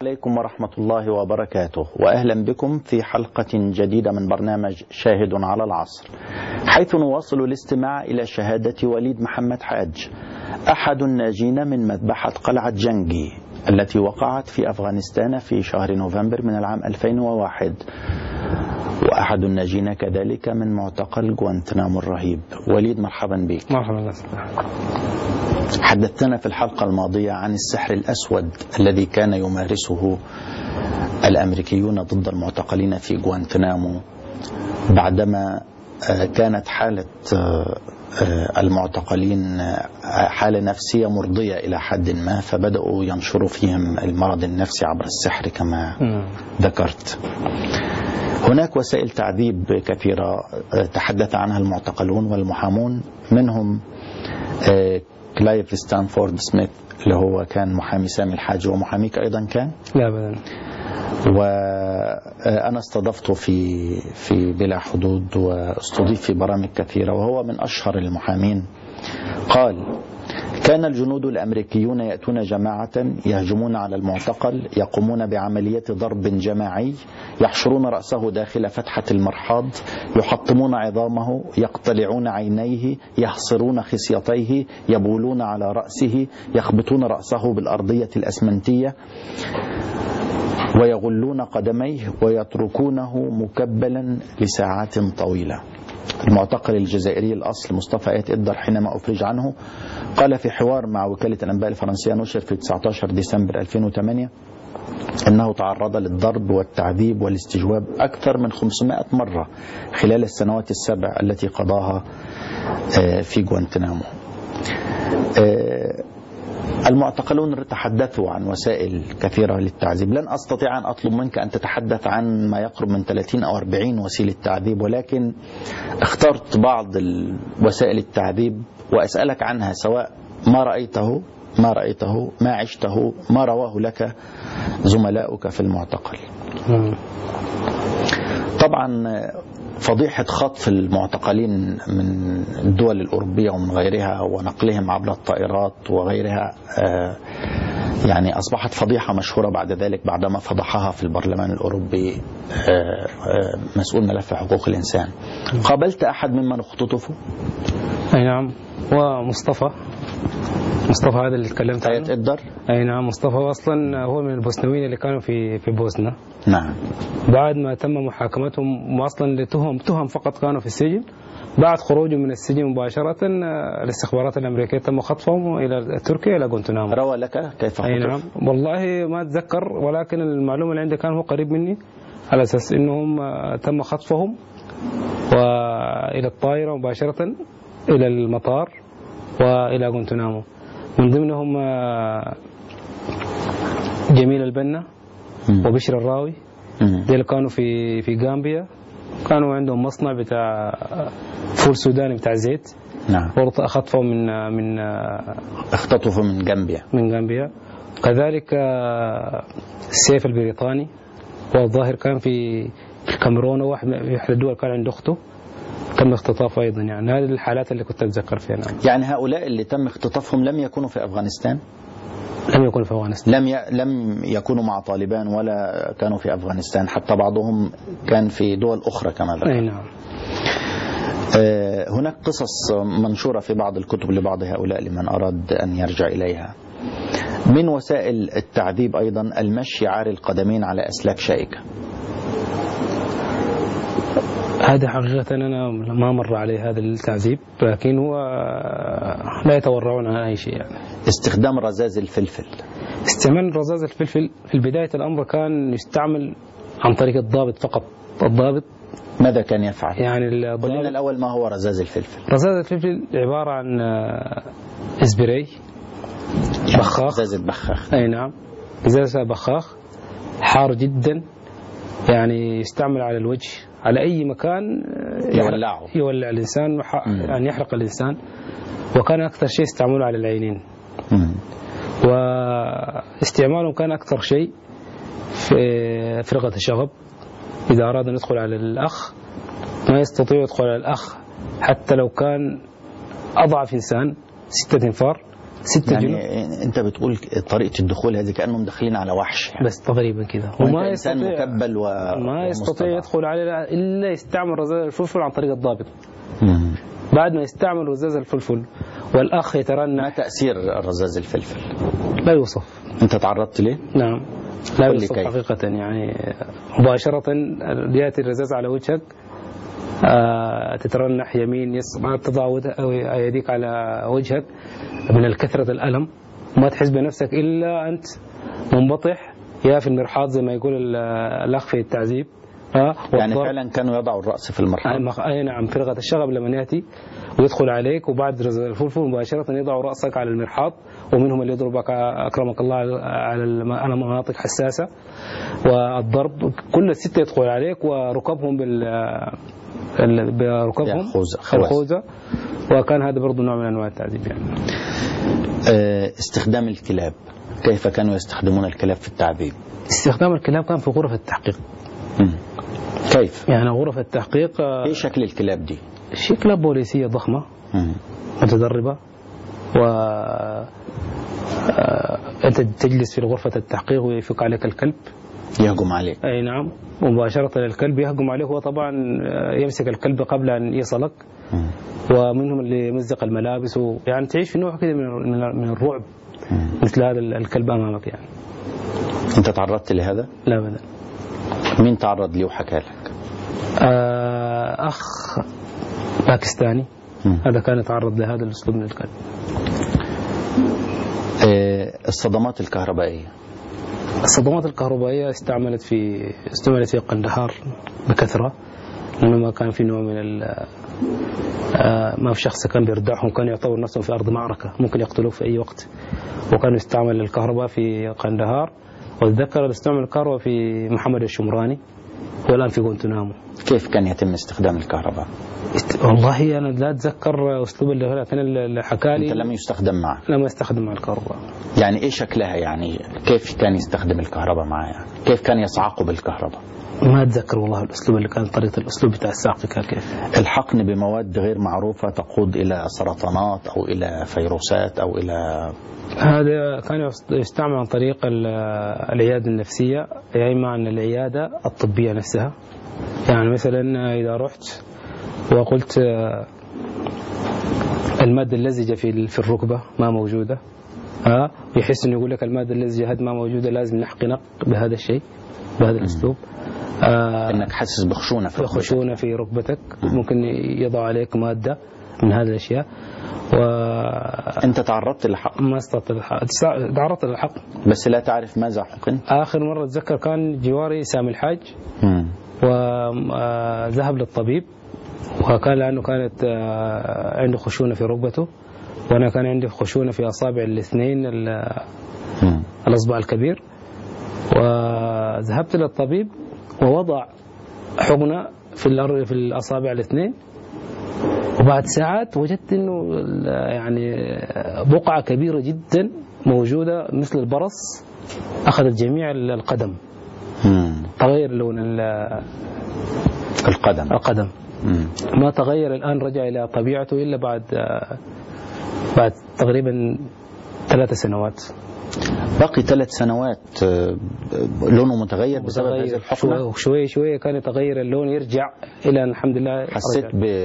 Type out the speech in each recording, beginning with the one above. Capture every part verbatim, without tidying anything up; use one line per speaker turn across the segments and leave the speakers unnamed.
عليكم ورحمة الله وبركاته، وأهلا بكم في حلقة جديدة من برنامج شاهد على العصر، حيث نواصل الاستماع إلى شهادة وليد محمد حاج، أحد الناجين من مذبحة قلعة جنجي التي وقعت في أفغانستان في شهر نوفمبر من العام ألفين وواحد، وأحد الناجين كذلك من معتقل غوانتنامو الرهيب. وليد، مرحبا بك.
مرحبا.
حدثتنا في الحلقة الماضية عن السحر الأسود الذي كان يمارسه الأمريكيون ضد المعتقلين في غوانتنامو بعدما كانت حالة المعتقلين حالة نفسية مرضية إلى حد ما، فبدأوا ينشروا فيهم المرض النفسي عبر السحر كما ذكرت. هناك وسائل تعذيب كثيرة تحدث عنها المعتقلون والمحامون، منهم كلايف ستانفورد سميث اللي هو كان محامي سامي الحاج، ومحاميك أيضا كان؟
لا أبدا.
وأنا استضفته في في بلا حدود، واستضيف في برامج كثيرة، وهو من أشهر المحامين. قال: كان الجنود الأمريكيون يأتون جماعة يهجمون على المعتقل، يقومون بعملية ضرب جماعي، يحشرون رأسه داخل فتحة المرحاض، يحطمون عظامه، يقتلعون عينيه، يحصرون خصيتيه، يبولون على رأسه، يخبطون رأسه بالأرضية الأسمنتية، ويغلون قدميه، ويتركونه مكبلا لساعات طويلة. المعتقل الجزائري الأصل مصطفى آيت إدر حينما أفرج عنه قال في حوار مع وكالة الأنباء الفرنسية نشر في تسعة عشر ديسمبر ألفين وثمانية أنه تعرض للضرب والتعذيب والاستجواب أكثر من خمسمائة مرة خلال السنوات السبع التي قضاها في غوانتنامو. المعتقلون تحدثوا عن وسائل كثيرة للتعذيب، لن أستطيع أن أطلب منك أن تتحدث عن ما يقرب من ثلاثين أو أربعين وسيلة تعذيب، ولكن اخترت بعض وسائل التعذيب وأسألك عنها، سواء ما رأيته ما رأيته ما عشته، ما رواه لك زملاؤك في المعتقل. طبعا فضيحة خطف المعتقلين من الدول الأوروبية ومن غيرها ونقلهم عبر الطائرات وغيرها يعني أصبحت فضيحة مشهورة بعد ذلك، بعدما فضحها في البرلمان الأوروبي مسؤول ملف حقوق الإنسان. قابلت أحد ممن اختطفوا؟
أي نعم، ومصطفى مصطفى هذا اللي تكلمت عنه.
آيت إدر؟
أي نعم، مصطفى أصلا هو من البوسنويين اللي كانوا في في بوسنا.
نعم.
بعد ما تم محاكمتهم واصلا لتهم تهم فقط كانوا في السجن، بعد خروجهم من السجن مباشرة الاستخبارات الأمريكية تم خطفهم إلى تركيا إلى غوانتنامو.
روى لك كيف خطف؟
أي نعم، والله ما أتذكر، ولكن المعلومة اللي عندي كان هو قريب مني، على أساس إنهم تم خطفهم وإلى الطائرة مباشرة إلى المطار وإلى غوانتنامو. من ضمنهم جميل البنا وبشر الراوي، دول كانوا في في غامبيا، كانوا عندهم مصنع بتاع فول سوداني بتاع زيت.
نعم.
خطفوا من من
اختطفوا من غامبيا
من غامبيا. كذلك السيف البريطاني، والظاهر كان في الكاميرون، واحد من احدى الدول كان عنده اخته تم اختطافه ايضا. يعني هذه الحالات اللي كنت اتذكر فيها. نعم.
يعني هؤلاء اللي تم اختطافهم لم يكونوا في افغانستان؟
لم يكونوا في افغانستان.
لم ي... لم يكونوا مع طالبان ولا كانوا في افغانستان، حتى بعضهم كان في دول اخرى كما ذكرت.
اي نعم.
آه هناك قصص منشورة في بعض الكتب لبعض هؤلاء لمن اراد ان يرجع اليها. من وسائل التعذيب ايضا المشي عاري القدمين على اسلاك شائكة.
هذا حقيقة أنا ما مر علي هذا التعذيب، لكن هو لا يتورعون عن أي شيء. يعني
استخدام رذاذ الفلفل.
استعمال رذاذ الفلفل في بداية الأمر كان يستعمل عن طريق الضابط فقط. الضابط
ماذا كان يفعل؟
يعني
قل لنا الأول ما هو رذاذ الفلفل.
رذاذ الفلفل عبارة عن إسبراي بخاخ.
رذاذ البخاخ.
أي نعم، رذاذ بخاخ حار جدا، يعني يستعمل على الوجه، على أي مكان
يولعه
يولع الإنسان، يعني يحرق الإنسان. وكان أكثر شيء استعماله على العينين. مم. واستعمالهم كان أكثر شيء في فرقة الشغب. إذا أراد أن يدخل على الأخ ما يستطيع يدخل على الأخ، حتى لو كان أضعف إنسان ستة انفار ستة
يعني
جنود.
انت بتقول طريقه الدخول هذه كانهم داخلين على وحش يعني.
بس تقريبا كده
وما انسان مكبل و...
ما يستطيع يدخل عليه الا يستعمل رذاذ الفلفل عن طريق الضابط.
مم.
بعد ما يستعمل رذاذ الفلفل والاخ يترنح.
ما تاثير رذاذ الفلفل؟
لا يوصف.
انت تعرضت ليه؟
نعم لا يوصف حقيقه، يعني مباشره ياتي الرذاذ على وجهك، آه تترنح يمين يسار، تضع يديك على وجهك من الكثرة الألم، وما تحس بنفسك إلا أنت منبطح يا في المرحاض زي ما يقول الأخ في التعذيب. آه
يعني فعلا كانوا يضعوا الرأس في المرحاض.
أي نعم، فرقة الشغب لما يأتي ويدخل عليك، وبعد رذاذ الفلفل مباشرة يضع رأسك على المرحاض، ومنهم اللي يضربك أكرمك الله على مناطق حساسة، والضرب كل الستة يدخل عليك، وركبهم بال بركبهم الخوذة، وكان هذا برضو نوع من أنواع التعذيب يعني.
استخدام الكلاب، كيف كانوا يستخدمون الكلاب في التعذيب؟
استخدام الكلاب كان في غرف التحقيق.
م. كيف؟
يعني غرف التحقيق
ايه شكل الكلاب دي؟
كلاب بوليسية ضخمة م. متدربة، و أنت تجلس في غرفة التحقيق ويفك عليك الكلب
يهجم عليك.
أي نعم، مباشرة الكلب يهجم عليه، هو طبعا يمسك الكلب قبل أن يصلك، م. ومنهم اللي يمزق الملابس، يعني تعيش في نوع كده من من الرعب م. مثل هذا الكلب أمامك يعني.
أنت تعرضت لهذا؟
لا أبدا.
مين تعرض لي وحكى لك؟
آه أخ باكستاني م. هذا كان يتعرض لهذا الأسلوب من الكلب.
آه الصدمات الكهربائية.
الصدمات الكهربائية استعملت في استعملت في قندهار بكثرة، لأنه كان في نوع من ال ما في شخص كان بيردعهم، كان يعتبر نفسهم في أرض معركة ممكن يقتلوه في أي وقت، وكان يستعمل الكهرباء في قندهار، واتذكر استعمل الكهرباء في محمد الشمراني، والآن في غوانتنامو.
كيف كان يتم استخدام الكهرباء؟
است... والله أنا لا أتذكر أسلوب اللي لكن اللي حكى لي.
أنت لم يستخدم معه؟
لم يستخدم مع الكهرباء. يعني
إيه شكلها؟ يعني كيف كان يستخدم الكهرباء معه؟ يعني كيف كان يصعقوا بالكهرباء؟
ما أتذكر والله الأسلوب اللي كان، طريقة الأسلوب بتاع الصعق كان كيف.
الحقن بمواد غير معروفة تقود إلى سرطانات أو إلى فيروسات أو إلى،
هذا كان يستعمل عن طريق العيادة النفسية، يعني مع العيادة الطبية نفسها. يعني مثلا إذا رحت وقلت المادة اللزجة في في الركبة ما موجودة، ها يحس إنه يقول لك المادة اللزجة هذه ما موجودة، لازم نحقنك بهذا الشيء بهذا الأسلوب.
آه إنك حاسس بخشونة في ركبتك.
خشونة في ركبتك، ممكن يضع عليك مادة من هذه الأشياء. و
أنت تعرضت للحق؟
ما استطعت الحق، تعرضت للحق
بس لا تعرف ماذا حقن؟
آخر مرة أتذكر كان جواري سامي الحاج، وذهب للطبيب، وكان لأنه كانت عنده خشونة في ركبته، وأنا كان عندي خشونة في أصابع الاثنين الأصبع الكبير، وذهبت للطبيب ووضع حقنة في في الأصابع الاثنين، وبعد ساعات وجدت إنه يعني بقعة كبيرة جدا موجودة مثل البرص أخذت جميع القدم.
مم.
تغير لون
القدم
القدم مم. ما تغير الآن، رجع إلى طبيعته إلا بعد بعد تقريبا ثلاث سنوات.
باقي ثلاث سنوات لونه متغير بسبب هذه الحقنة؟
شوي شوي كان يتغير اللون، يرجع إلى الحمد لله.
حسيت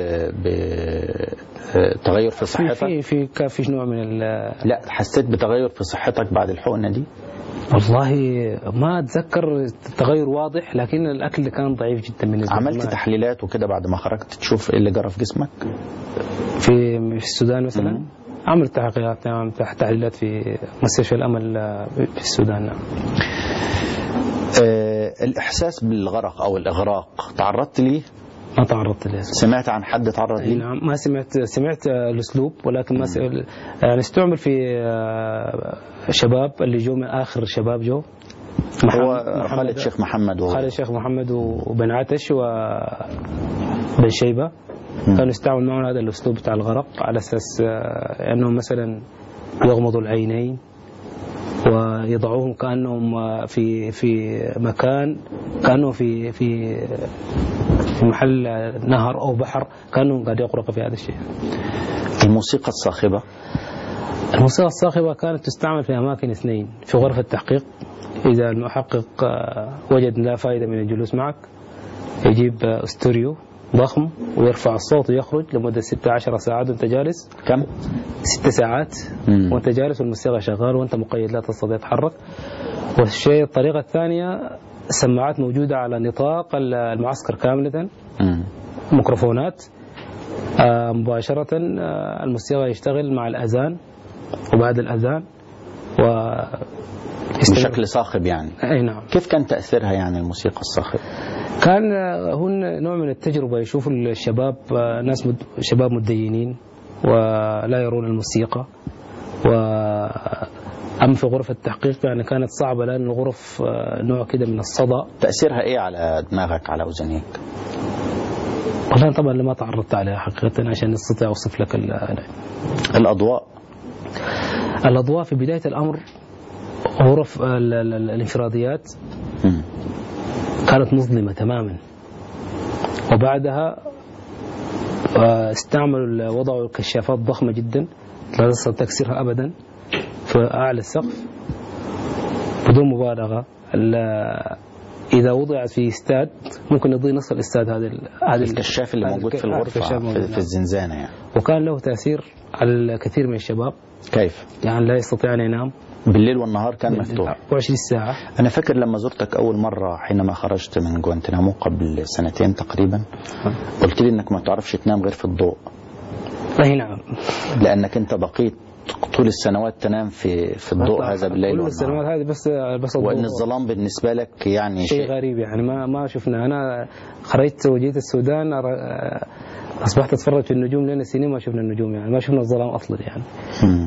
بتغير في صحتك؟
في في في في نوع من ال
لا حسيت بتغير في صحتك بعد الحقنة دي؟
والله ما أتذكر تغير واضح، لكن الأكل كان ضعيف جدا بالنسبة لي.
عملت تحليلات وكده بعد ما خرجت تشوف إيه اللي جرى في جسمك؟
في السودان مثلا م- عملت تحقيقات، عملت تحليلات في مستشفى الأمل في السودان. نعم.
أه الإحساس بالغرق أو الإغراق تعرضت ليه؟
ما تعرضت ليه.
سمعت عن حد تعرض ليه؟
نعم ما سمعت، سمعت الأسلوب، ولكن ما يعني استعمل في شباب اللي جو من آخر شباب جو،
هو خالد شيخ محمد و...
خالد شيخ محمد وبن عتش وبن شيبة كانوا يستعملوا معنا هذا الأسلوب بتاع الغرق، على أساس أنهم مثلا يغمضوا العينين ويضعوهم كأنهم في في مكان، كأنه في في في محل نهر أو بحر، كأنهم قاعد يغرق في هذا الشيء.
الموسيقى الصاخبة
الموسيقى الصاخبة كانت تستعمل في أماكن اثنين: في غرفة التحقيق، إذا المحقق وجد لا فائدة من الجلوس معك يجيب استوريو ضخم ويرفع الصوت ويخرج لمدة ستة عشر ساعات وانت جالس.
كم؟
ست ساعات
مم.
وانت جالس والموسيقى شغال وانت مقيد لا تستطيع تتحرك. والشيء الطريقة الثانية سماعات موجودة على نطاق المعسكر كاملة،
مم.
ميكروفونات آه مباشرة. آه الموسيقى يشتغل مع الأذان وبعد الأذان و
بشكل صاخب يعني.
أي نعم.
كيف كان تأثيرها يعني الموسيقى الصاخبة؟
كان هو نوع من التجربة، يشوف الشباب ناس مد... شباب متدينين ولا يرون الموسيقى. وأما في غرفة التحقيق يعني كانت صعبة لأن الغرف نوع كده من الصدى.
تأثيرها إيه على دماغك على أذنيك؟
والله طبعا لما تعرضت عليها حقيقة عشان استطيع أوصف لك ال...
الأضواء.
الأضواء في بداية الأمر غرف ال... ال... الانفراديات م. كانت مظلمة تماما، وبعدها استعملوا وضعوا كشافات ضخمة جدا لا تستطيع تكسرها أبدا في أعلى السقف بدون مبالغة. إذا وضعت في استاد ممكن يضيء نصف الاستاد. هذا هذا
الكشاف اللي موجود في الغرفة في, في الزنزانة يعني.
وكان له تأثير على الكثير من الشباب.
كيف؟
يعني لا يستطيع أن ينام
بالليل والنهار كان مفتوح
أربعة وعشرين ساعة.
أنا فاكر لما زرتك أول مرة حينما خرجت من جوانتنامو قبل سنتين تقريبا قلت لي أنك ما تعرفش تنام غير في الضوء.
أي نعم.
لأنك أنت بقيت طول السنوات تنام في في الضوء هذا بالليل
والنهار. كل السنوات هذه بس بس الضوء.
وأن الظلام بالنسبة لك يعني
شيء غريب يعني ما ما شفنا. أنا خرجت وجيت السودان أصبحت أتفرج في النجوم لنا سنين ما شفنا النجوم يعني ما شفنا الظلام أصلا يعني.
م.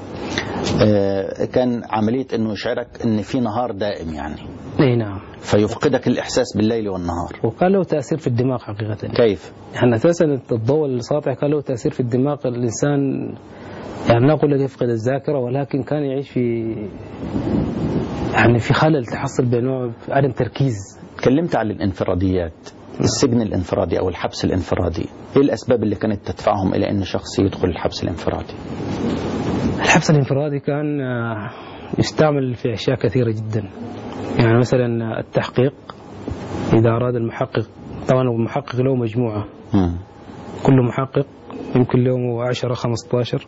كان عملية أنه يشعرك أن في نهار دائم يعني.
اي نعم.
فيفقدك الإحساس بالليل والنهار.
وكان له تأثير في الدماغ حقيقة.
كيف؟
يعني أساسا الضوء الساطع كان له تأثير في الدماغ. الإنسان يعني لا أقول لك يفقد الذاكرة ولكن كان يعيش في يعني في خلل تحصل بنوع عدم تركيز.
تكلمت عن الانفراديات، السجن الانفرادي أو الحبس الانفرادي، إيه الأسباب اللي كانت تدفعهم إلى أن شخص يدخل الحبس الانفرادي؟
الحبس الانفرادي كان يستعمل في أشياء كثيرة جدا. يعني مثلا التحقيق، إذا أراد المحقق، طبعا المحقق له مجموعة م. كل محقق يمكن له عشرة خمسة عشر،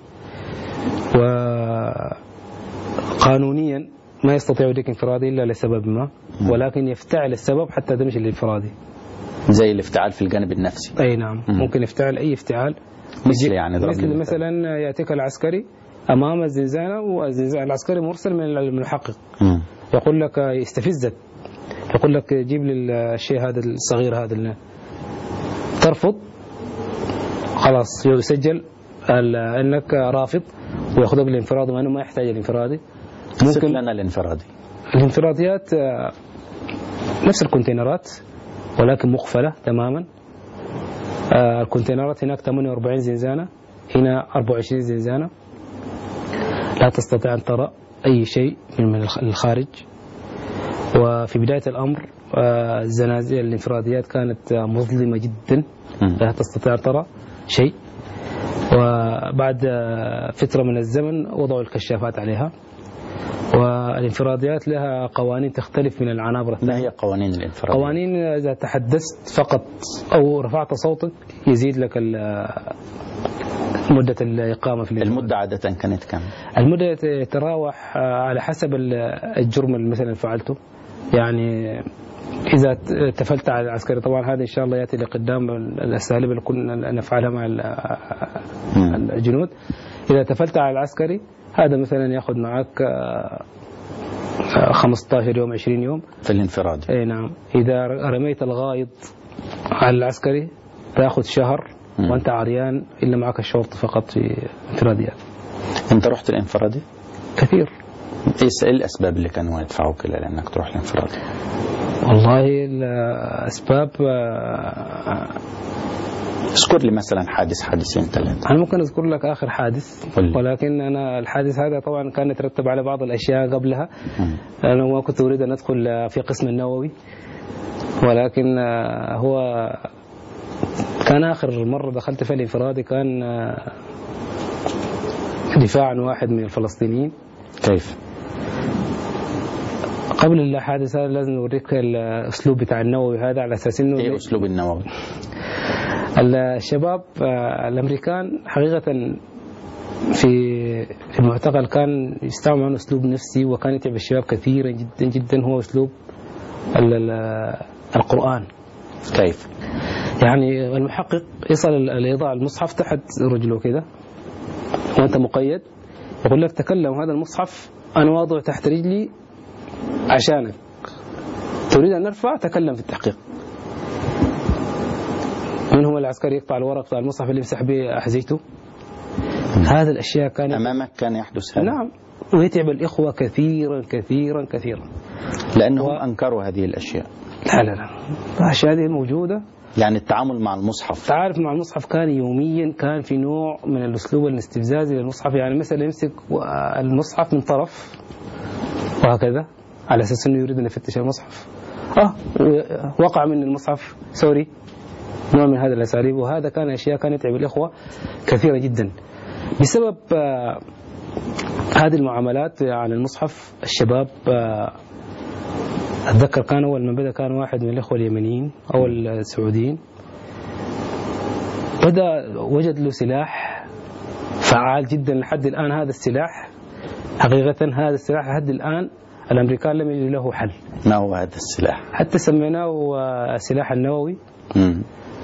وقانونيا ما يستطيع يديك انفرادي إلا لسبب ما، ولكن يفتعل السبب حتى تمشي الانفرادي.
زي الافتعال في الجانب النفسي.
أي نعم. م. ممكن يفتعل أي افتعال.
مثل يعني
مثل مثلا يأتيك العسكري أمام الزنزانة والزنزانة العسكري مرسل من المحقق م. يقول لك يستفزك، يقول لك جيب لي الشيء هذا الصغير هذا اللي ترفض خلاص يسجل أنك رافض ويأخذك الانفرادي مع أنه ما يحتاج الانفرادي.
ممكن لنا الانفرادي.
الانفراديات نفس الكونتينرات ولكن مقفلة تماما. الكونتينرات هناك ثمانية وأربعين زنزانة، هنا أربعة وعشرين زنزانة، لا تستطيع أن ترى أي شيء من الخارج. وفي بداية الأمر الزنازين الانفراديات كانت مظلمة جدا لا تستطيع أن ترى شيء. وبعد فترة من الزمن وضعوا الكشافات عليها. والانفراديات لها قوانين تختلف من العنابر.
ما هي قوانين الانفرادية؟
قوانين إذا تحدثت فقط أو رفعت صوتك يزيد لك مدة الإقامة في الإجراء.
المدة عادة كانت كم؟
المدة تتراوح على حسب الجرم مثلا فعلته. يعني إذا تفلت على العسكري، طبعا هذا إن شاء الله يأتي لقدام الأساليب اللي كنا نفعلها مع الجنود. إذا تفلت على العسكري هذا مثلا يأخذ معك خمسة عشر يوم عشرين يوم
في الانفراد.
أي نعم. إذا رميت الغائط على العسكري تأخذ شهر م. وأنت عريان إلا معك الشرطة فقط في انفراديات.
أنت رحت الانفرادي؟
كثير.
إيه الأسباب اللي كانوا يدفعوك إلى أنك تروح الانفرادي؟
والله الأسباب
اذكر لي مثلا حادث حادثين ثلاثة.
أنا ممكن أذكر لك آخر حادث قل. ولكن أنا الحادث هذا طبعا كان يترتب على بعض الأشياء قبلها. م. أنا ما كنت أريد أن أدخل في قسم النووي، ولكن هو كان آخر مرة دخلت في الانفرادي كان دفاع عن واحد من الفلسطينيين.
كيف؟
قبل الحادث هذا لازم نوريك الأسلوب بتاع النووي هذا، على أساس إنه
إيه أسلوب النووي؟
الشباب الأمريكان حقيقة في في المعتقل كان يستعمل عنه أسلوب نفسي، وكان يتعب الشباب كثيرا جدا جدا، هو أسلوب القرآن.
كيف؟
يعني المحقق يصل الإضاءة المصحف تحت رجله كده وأنت مقيد، يقول لك تكلم هذا المصحف أنا واضع تحت رجلي عشانك، تريد أن نرفع تكلم في التحقيق. من هو العسكري يقطع الورق بتاع المصحف اللي يمسح به أحذيته؟ هذه الأشياء كان
أمامك كان يحدث هذا.
نعم، ويتعب الإخوة كثيرا كثيرا كثيرا
لأنهم و... أنكروا هذه الأشياء.
لا لا لا، الأشياء هذه موجودة.
يعني التعامل مع المصحف،
تعرف مع المصحف كان يوميا كان في نوع من الأسلوب الاستفزازي للمصحف. يعني مثلا يمسك المصحف من طرف وهكذا على أساس أنه يريد أن يفتش المصحف، آه وقع من المصحف سوري، نوع من هذا الأساليب. وهذا كان أشياء كانت يتعب الإخوة كثيرة جدا بسبب آه هذه المعاملات على المصحف. الشباب آه أتذكر كان أول ما بدأ كان واحد من الإخوة اليمنيين أو السعوديين بدأ وجد له سلاح فعال جدا لحد الآن. هذا السلاح حقيقة هذا السلاح لحد الآن الأمريكان لم يجدوا له حل.
ما هو هذا السلاح؟
حتى سميناه السلاح النووي. م.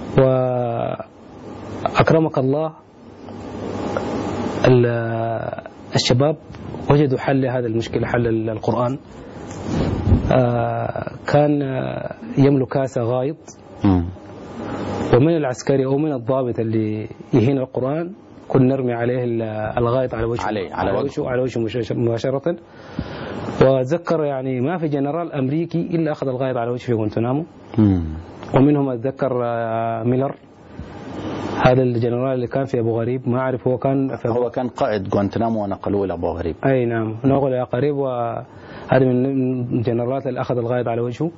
وأكرمك الله الشباب وجدوا حل لهذا المشكلة، حل القرآن. كان يملك كاسة غائط، ومن العسكري أو من الضابط اللي يهين القرآن كنا نرمي عليه الغائط على وجهه
عليه على
وجهه على وجهه مباشرة. وأتذكر يعني ما في جنرال أمريكي إلا أخذ الغائط على وجهه في غوانتنامو. ومنهم أتذكر ميلر، هذا الجنرال اللي كان في أبو غريب، ما أعرف هو كان في
هو كان قائد غوانتنامو ونقلوه إلى أبو غريب.
أي نعم، نقل إلى قريب، وهذا من الجنرالات اللي أخذ الغائط على وجهه.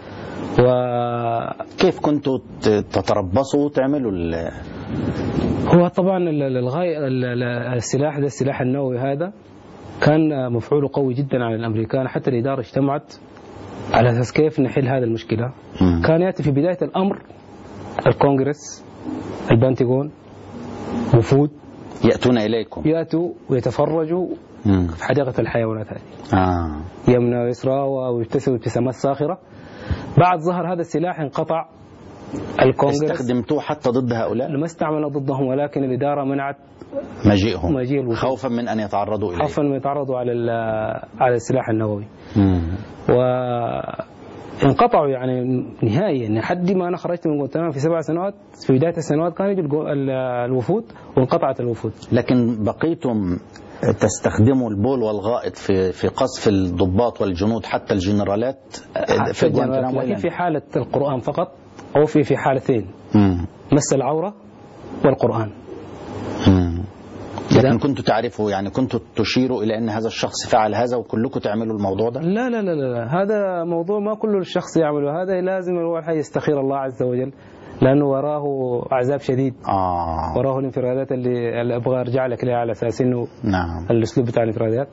وكيف كنتوا تتربصوا تعملوا ال...
هو طبعا الغاية السلاح ده السلاح النووي هذا كان مفعوله قوي جدا على الأمريكان. حتى الإدارة اجتمعت على أساس كيف نحل هذا المشكلة. م. كان يأتي في بداية الأمر الكونغرس، البنتاغون، وفود
يأتون إليكم،
يأتوا ويتفرجوا م. في حديقة الحيوانات هذه.
آه.
يمنى ويسرى ويبتسموا ابتسامات ساخرة. بعد ظهر هذا السلاح انقطع الكونغرس.
استخدمتوه حتى ضد هؤلاء؟
ما استعملوا ضدهم، ولكن الإدارة منعت
مجيئهم
مجيء
خوفا من أن يتعرضوا إليه،
خوفا من يتعرضوا على على السلاح النووي. وانقطعوا يعني نهائيا لحد ما أنا خرجت من غوانتنامو في سبع سنوات. في بداية السنوات كانوا يجوا الوفود وانقطعت الوفود.
لكن بقيتم تستخدموا البول والغائط في في قصف الضباط والجنود حتى الجنرالات في غوانتنامو،
لكن في حالة القرآن فقط، أو في في حالتين مم. مس العورة والقرآن.
مم. لكن كنتوا تعرفوا، يعني كنتوا تشيروا إلى أن هذا الشخص فعل هذا وكلكم تعملوا الموضوع ده؟
لا لا لا لا، هذا موضوع ما كل الشخص يعمله. هذا لازم أول حاجة يستخير الله عز وجل، لأنه وراه عذاب شديد.
آه.
وراه الانفرادات اللي, اللي أبغى أرجع لك لها على أساس إنه
نعم.
الأسلوب بتاع الانفرادات.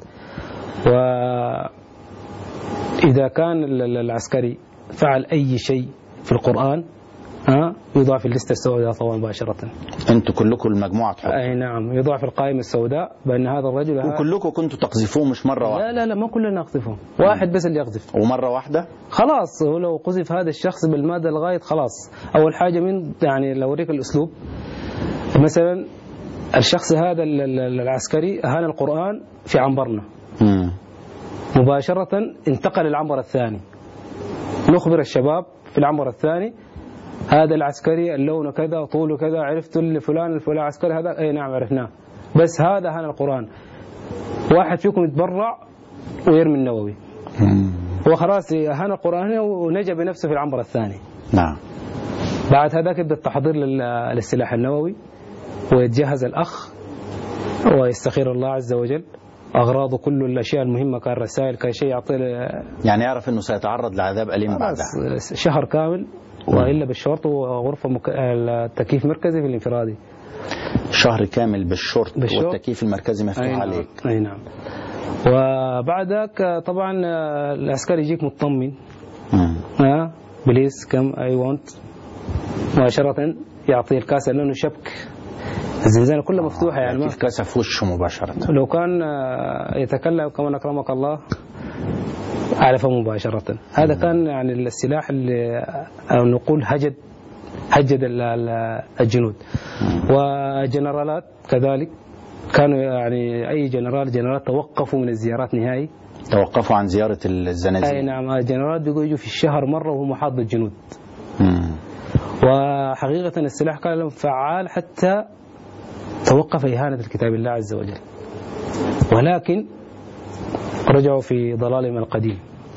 وإذا كان العسكري فعل أي شيء في القرآن ها يوضع في الليستة السوداء طبعا مباشرة.
أنتوا كلكم المجموعة تحط.
أي نعم، يوضع في القائمة السوداء بأن هذا الرجل.
وكلكم كنتوا تقذفوه مش مرة واحدة؟
لا لا لا، ما كلنا نقذفه، واحد بس اللي يقذف.
ومرة واحدة؟
خلاص، ولو قذف هذا الشخص بالمادة الغاية خلاص. أول حاجة من يعني لو أوريك الأسلوب، مثلا الشخص هذا العسكري أهان القرآن في عنبرنا. م. مباشرة انتقل العنبر الثاني، نخبر الشباب في العنبر الثاني هذا العسكري اللون كذا طوله كذا، عرفتوا اللي فلان الفلان عسكري هذا؟ اي نعم عرفناه، بس هذا هان القرآن. واحد فيكم يتبرع ويرمي النووي، هو خلاص هان القرآن ونجا بنفسه في العنبر الثاني.
نعم.
بعد هذاك يبدأ التحضير للسلاح النووي، ويتجهز الأخ ويستخير الله عز وجل أغراضه، كل الأشياء المهمة كالرسائل كشيء يعطي،
يعني يعرف أنه سيتعرض لعذاب أليم بعدها
شهر كامل، وإلا بالشرط وغرفة مك... التكييف مركزي في الانفرادي.
شهر كامل بالشورت
بالشورت.
والتكييف المركزي مفتوح
أي
عليك.
نعم. أي نعم. وبعدك طبعا العسكري يجيك مطمن، ها بليز كم اي وانت، مباشرة يعطي الكاسة لأنه شبك، الزنزانة كلها مفتوحة يعني ما
الكاسة في وشه مباشرة.
لو كان يتكلم كما أكرمك الله أعرفه مباشرة. هذا كان يعني السلاح اللي أو نقول هجد هجد الجنود. وجنرالات كذلك كانوا يعني أي جنرال جنرال توقفوا من الزيارات نهائي،
توقفوا عن زيارة الزنازين.
أي نعم. الجنرالات بيجوا يجوا في الشهر مرة وهم محاض الجنود. مم. وحقيقة السلاح كان فعال حتى توقف إهانة الكتاب الله عز وجل، ولكن رجعوا في ضلالهم القديم.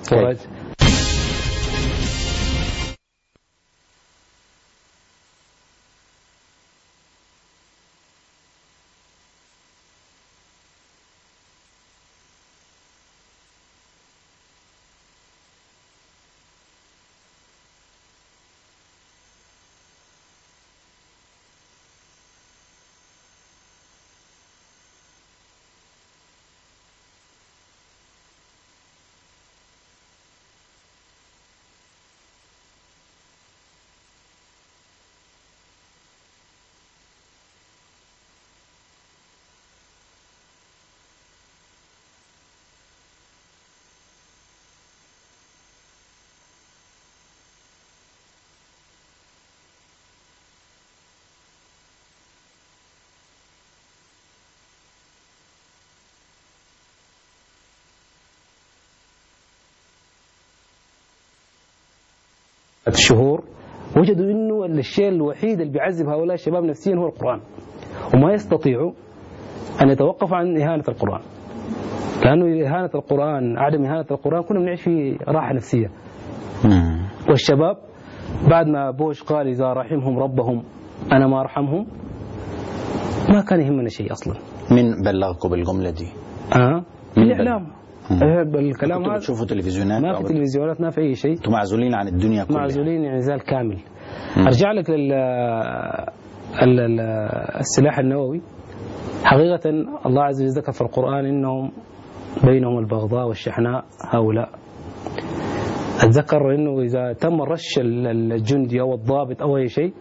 الشهور وجدوا انه الشيء الوحيد اللي بيعذب هؤلاء الشباب نفسيا هو القرآن، وما يستطيعوا ان يتوقفوا عن اهانة القرآن، لانه اهانة القرآن عدم اهانة القرآن كنا بنعيش في راحة نفسية. والشباب بعد ما بوش قال اذا رحمهم ربهم انا ما ارحمهم، ما كان يهمنا شيء اصلا.
من بلغكم بالجملة دي؟
اه الاعلام. بالكلام هذا
بتشوفوا تلفزيونات؟
ما في تلفزيونات، ما في اي شيء،
انتم معزولين عن الدنيا كلها،
معزولين انعزال كامل. م. ارجع لك لل السلاح النووي. حقيقة الله عز وجل ذكر في القرآن انهم بينهم البغضاء والشحناء هؤلاء. اتذكر انه اذا تم رش الجندي او الضابط او اي شيء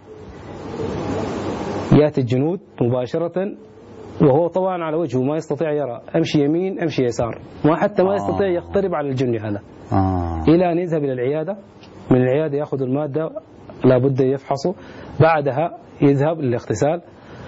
ياتي الجنود مباشرة وهو طبعا على وجهه ما يستطيع يرى، امشي يمين امشي يسار، ما حتى ما يستطيع يقترب على الجندي هذا. آه. الى ان يذهب الى العياده، من العياده ياخذ الماده لابد يفحصه، بعدها يذهب للاغتسال.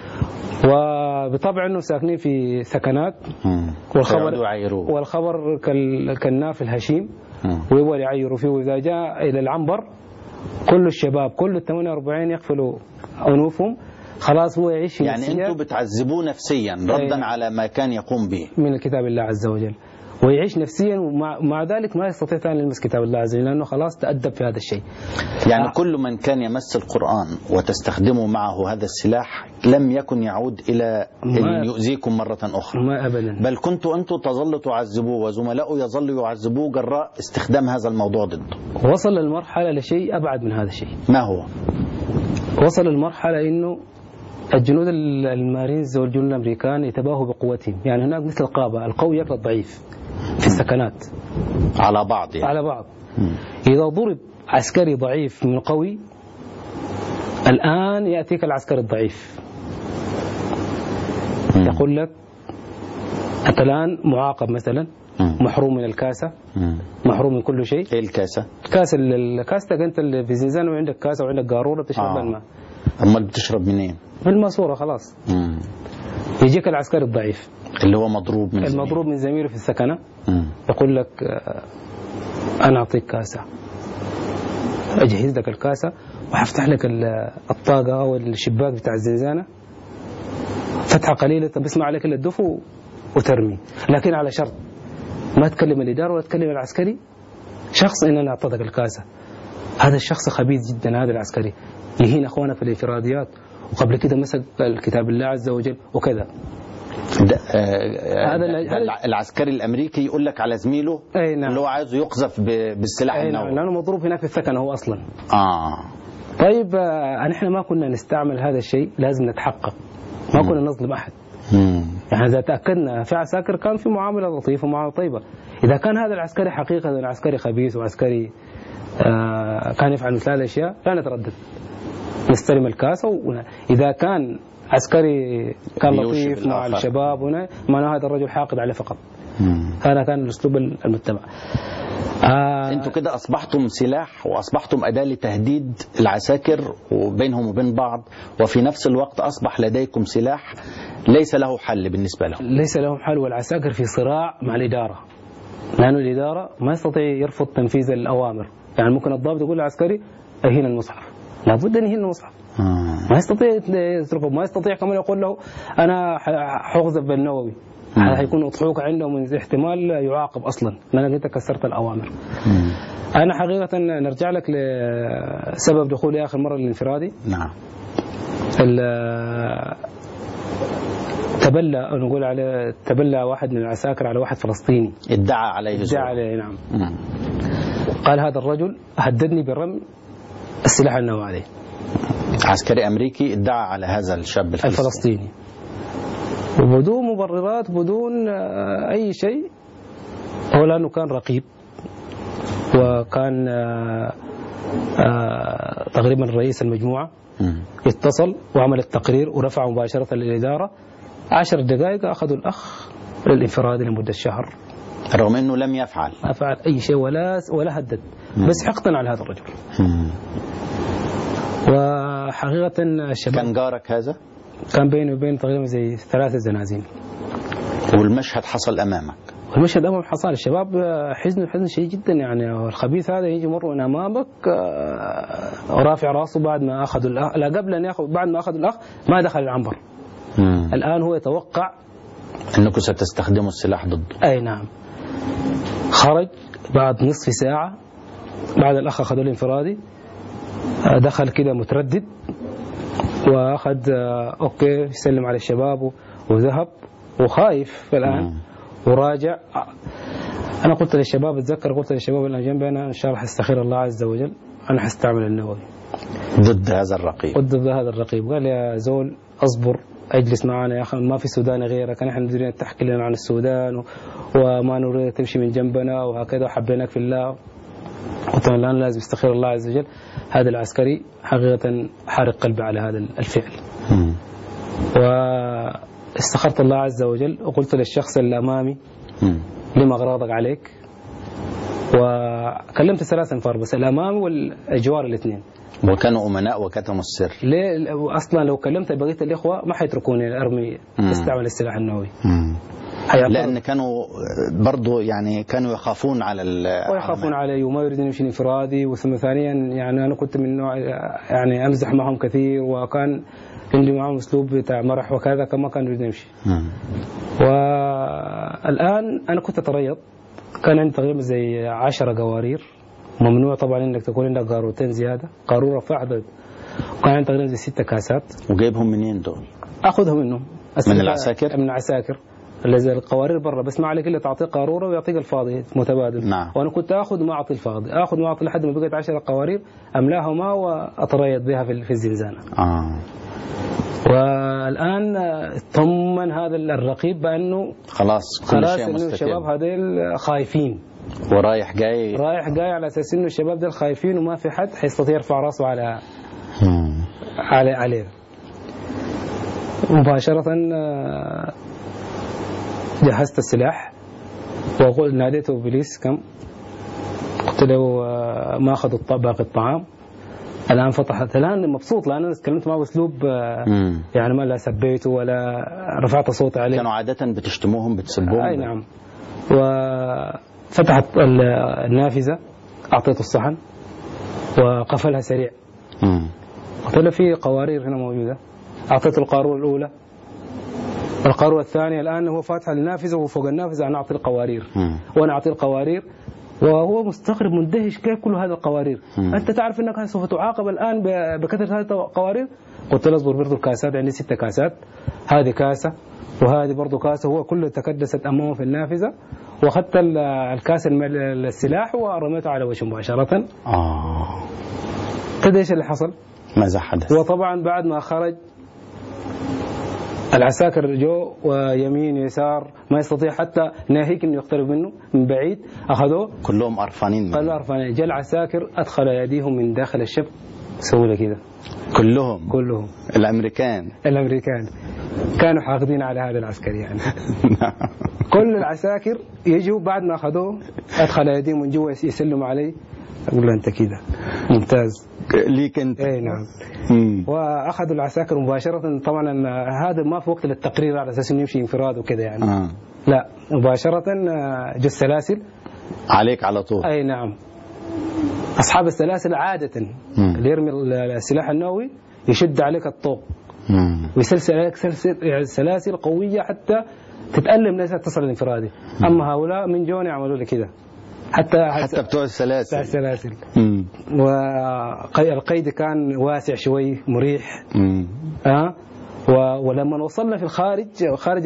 وبطبع انه ساكنين في سكنات، والخبر والخبر كالناف الهشيم، ويبغى يعيروا فيه. واذا جاء الى العنبر كل الشباب كل ال ثمانية وأربعين يقفلوا انوفهم، خلاص هو يعيش.
يعني انتم بتعذبوه نفسيا ردا أيه. على ما كان يقوم به
من الكتاب الله عز وجل، ويعيش نفسيا، ومع ذلك ما يستطيع أن يلمس كتاب الله عز وجل لأنه خلاص تأدب في هذا الشيء.
يعني آه. كل من كان يمس القرآن وتستخدموا معه هذا السلاح لم يكن يعود إلى أن يؤذيكم مرة أخرى؟
ما أبدا.
بل كنتوا أنتم تظلوا تعذبوه وزملاؤه يظلوا يعذبوه جراء استخدام هذا الموضوع ضده.
وصل للمرحلة لشيء أبعد من هذا الشيء.
ما هو؟
وصل للمرحلة إنه الجنود المارينز والجنود الأمريكان يتباهوا بقوتهم، يعني هناك مثل القابة، القوي يقتل الضعيف في السكنات
على بعض يعني.
على بعض. م. إذا ضرب عسكري ضعيف من قوي الآن يأتيك العسكري الضعيف م. يقول لك أنت الآن معاقب مثلا، م. محروم من الكاسة، م. محروم من كل شيء.
إيه الكاسة؟
كاس الكاستك أنت اللي في زنزانة وعندك كاسة وعندك قارورة بتشرب آه. الماء.
أما بتشرب منين؟
من الماسورة خلاص. مم. يجيك العسكري الضعيف
اللي هو مضروب من
المضروب زميله. من زميله في السكنة. مم. يقول لك أنا أعطيك كاسة، أجهز لك الكاسة وحفتح لك الطاقة أو الشباك بتاع الزنزانة فتحة قليلة بسمع عليك إلا الدفو وترمي، لكن على شرط ما تكلم الإدارة ولا تكلم العسكري شخص إن أنا أعطيك الكاسة. هذا الشخص خبيث جدا، هذا العسكري يهين أخوانا في الانفراديات، وقبل كده مسك الكتاب الله عز وجل وكذا.
هذا العسكري الأمريكي يقول لك على زميله
نعم.
اللي هو عايزه يقذف بالسلاح النووي
نعم. لأنه مضروب هناك في السكن هو أصلا.
آه.
طيب نحن ما كنا نستعمل هذا الشيء، لازم نتحقق ما كنا نظلم أحد. يعني إذا تأكدنا في عساكر كان في معاملة لطيفة ومعاملة طيبة. إذا كان هذا العسكري حقيقة عسكري خبيث وعسكري آه كان يفعل مثل هذه الأشياء لا نتردد نستلم الكاسة. إذا كان عسكري كان لطيف مع الشباب هنا معناه هذا الرجل حاقد عليه فقط. هذا كان الأسلوب المتبع.
آه انتوا كده أصبحتم سلاح وأصبحتم أداة لتهديد العساكر وبينهم وبين بعض، وفي نفس الوقت أصبح لديكم سلاح ليس له حل بالنسبة لهم.
ليس لهم حل، والعساكر في صراع مع الإدارة، لأن الإدارة ما يستطيع يرفض تنفيذ الأوامر. يعني ممكن الضابط يقول للعسكري أهين المصحف، لابد أن يهين المصحف. ما يستطيع يتركه، ما يستطيع كمان يقول له أنا حأغذف بالنووي، هيكون أضحوك عنده من احتمال يعاقب أصلا لأنك أنت كسرت الأوامر. مم. أنا حقيقة نرجع لك لسبب دخولي آخر مرة للانفرادي.
نعم.
تبلى نقول على تبلى واحد من العساكر على واحد فلسطيني،
ادعى عليه
ادعى عليه نعم. مم. قال هذا الرجل هددني برمي السلاح النووي عليه.
عسكري أمريكي ادعى على هذا الشاب الفلسطيني,
الفلسطيني. وبدون مبررات بدون أي شيء، هو لأنه كان رقيب وكان تقريبا رئيس المجموعة اتصل وعمل التقرير ورفع مباشرة للإدارة. عشر دقائق أخذوا الأخ للانفراد لمدة شهر،
رغم أنه لم يفعل
ما فعل أي شيء ولا ولا هدد، بس حقدا على هذا الرجل. وحقيقة الشباب
كان جارك هذا؟
كان بيني وبين تقريبا زي ثلاثة زنازين.
والمشهد حصل أمامك؟
والمشهد أمام حصل. الشباب حزن حزن شيء جدا، يعني الخبيث هذا يجي مر من أمامك ورافع راسه بعد ما أخذوا الأخ، لا قبل أن يأخذ بعد ما أخذوا الأخ ما دخل العنبر. مم. الآن هو يتوقع
أنكم ستستخدموا السلاح ضده.
أي نعم. خرج بعد نصف ساعة بعد الأخ أخذوا الانفرادي، دخل كده متردد وأخذ أوكي يسلم على الشباب وذهب وخايف الآن. مم. وراجع. أنا قلت للشباب أتذكر قلت للشباب اللي جنبي أنا إن شاء الله حستخير الله عز وجل، أنا حستعمل النووي
ضد هذا الرقيب.
ضد هذا الرقيب. قال يا زول أصبر اجلس معنا يا أخي، ما في السودان غيرك، نحن نريد تحكي لنا عن السودان وما نريد تمشي من جنبنا وهكذا وحبيناك في الله. قلت الآن لازم استخير الله عز وجل. هذا العسكري حقيقة حارق قلبي على هذا الفعل. م. واستخرت الله عز وجل وقلت للشخص اللي أمامي لما أغراضك عليك، وكلمت ثلاث أنفار بس الأمامي والجوار الاثنين،
وكانوا أمناء وكتموا السر.
ليه أصلا لو كلمت بقية الإخوة ما حيتركوني أرمي استعمل السلاح النووي.
لأن كانوا برضو يعني كانوا يخافون على
ويخافون علي وما يريدون يمشي انفرادي. وثم ثانيا يعني أنا كنت من نوع يعني أمزح معهم كثير، وكان عندي معهم أسلوب بتاع مرح وكذا كما كانوا يريدون يمشي. والآن أنا كنت أتريض، كان عندي تقريبا زي عشرة قوارير، ممنوع طبعا انك تكون عندك قارورتين زياده، قاروره واحده، وكان عندي تقريبا زي ستة كاسات.
وجايبهم منين دول؟
اخذهم منهم
من العساكر؟
من العساكر اللي زي القوارير برا، بس ما عليك الا تعطيه قاروره ويعطيك الفاضي متبادل.
نعم.
وانا كنت اخذ وما اعطي الفاضي، اخذ وما اعطي لحد ما بقيت عشرة قوارير املاها ماء واتريض بها في الزنزانه.
اه.
والآن اطمن هذا الرقيب بأنه
خلاص كل شيء مستقر.
الشباب هذيل خايفين
ورايح جاي
رايح جاي على أساس إنه الشباب دول خايفين وما في حد حيستطيع يرفع راسه على على عليه. مباشرة جهزت السلاح وقلت ناديته بوليس كم، قلت له ما أخذوا باقي الطعام. الآن فتحت، الآن مبسوط لأن أنا تكلمت معه بأسلوب يعني ما لا سبيته ولا رفعت صوتي عليه.
كانوا عادة بتشتموهم بتسبوهم؟
أي نعم. وفتحت النافذة، أعطيته الصحن وقفلها سريع. قلت له في قوارير هنا موجودة، أعطيته القارورة الأولى والقارورة الثانية. الآن هو فاتح النافذة وفوق النافذة أنا أعطي القوارير وأنا أعطي القوارير، وهو مستغرب مندهش كيف كل هذا القوارير. مم. أنت تعرف أنك سوف تعاقب الآن بكثرة هذه القوارير. قلت له اصبر برضو الكاسات، عندي ستة كاسات، هذه كاسة وهذه برضو كاسة. هو كله تكدست أمامه في النافذة، وأخذت الكاس السلاح ورميته على وجهه مباشرة.
آه.
تدري إيش اللي حصل؟
ماذا حدث؟
وطبعا بعد ما خرج العساكر جو ويمين يسار ما يستطيع حتى ناهيك انه يقترب منه من بعيد، اخذوه
كلهم قرفانين
قالوا قرفانين. جاء العساكر ادخل يديهم من داخل الشبك سووا له كده
كلهم
كلهم
الامريكان
الامريكان كانوا حاقدين على هذا العسكري يعني. كل العساكر يجوا بعد ما اخذوه ادخل يديهم من جوا يسلموا علي، اقول له انت كده ممتاز
ليك انت.
اي نعم.
مم.
واخذوا العساكر مباشره. طبعا هذا ما في وقت للتقرير على اساس انه يمشي انفراد وكذا يعني.
آه.
لا مباشره جو السلاسل
عليك على طول.
اي نعم. اصحاب السلاسل عاده
مم.
اللي يرمي السلاح النووي يشد عليك الطوق
مم.
ويسلسل عليك سلسل سلاسل قويه حتى تتألم ناس تصل الانفرادي. اما هؤلاء من جون يعملوا لي كده حتى
حتى بتوع السلاسل.
بتوع السلاسل.
مم.
والقيد كان واسع شوي مريح.
مم.
ها أه؟ ولما وصلنا في الخارج خارج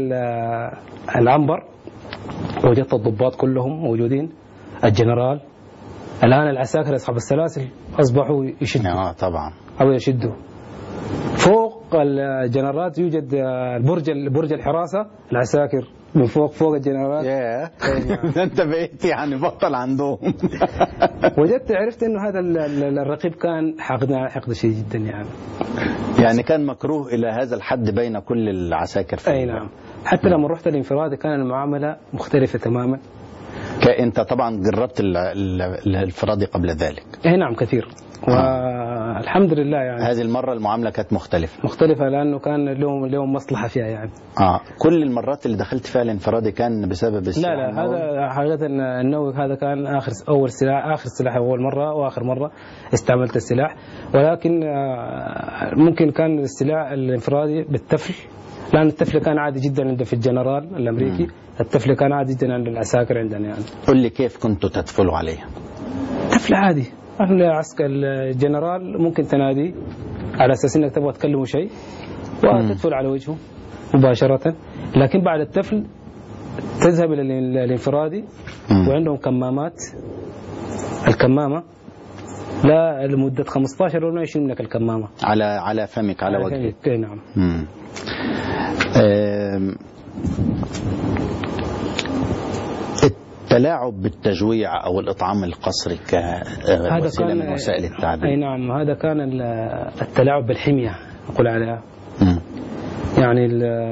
العنبر وجدت الضباط كلهم موجودين، الجنرال. الآن العساكر أصحاب السلاسل أصبحوا يشدوا.
اه طبعا
أو يشدوا. فوق الجنرالات يوجد برج برج الحراسة، العساكر من فوق فوق الجنرالات.
ياه ده انت بقيت يعني بطل عندهم.
وجدت عرفت انه هذا الرقيب كان حقد حقد شديد جدا يعني.
يعني كان مكروه الى هذا الحد بين كل العساكر في
اي نعم. حتى لما رحت الانفراد كان المعاملة مختلفة تماما.
انت طبعا جربت الانفرادي قبل ذلك.
اي نعم كثير. والحمد لله يعني
هذه المرة المعاملة كانت مختلفة
مختلفة لأنه كان لهم لهم مصلحة فيها يعني.
آه كل المرات اللي دخلت فيها الانفرادي كان بسبب السلاح؟
لا لا هذا حقيقة النووي هذا كان آخر أول سلاح آخر سلاح أول مرة وآخر مرة استعملت السلاح، ولكن ممكن كان السلاح الانفرادي بالتفل، لأن التفل كان عادي جدا عند في الجنرال الأمريكي. م. التفل كان عادي جدا عند العساكر عندنا يعني.
قل لي كيف كنتوا تتفلوا عليه؟
تفل عادي. العسكر الجنرال ممكن تنادي على أساس أنك تبغى تكلمه شيء وتدفل على وجهه مباشرة، لكن بعد التفل تذهب إلى الانفرادي وعندهم كمامات. الكمامة لا لمدة خمسة عشر ولا عشرين منك الكمامة
على على فمك على, على وجهك.
نعم.
التلاعب بالتجويع أو الإطعام القسري كوسيلة من وسائل التعذيب.
أي نعم هذا كان التلاعب بالحمية أقول عليها. م. يعني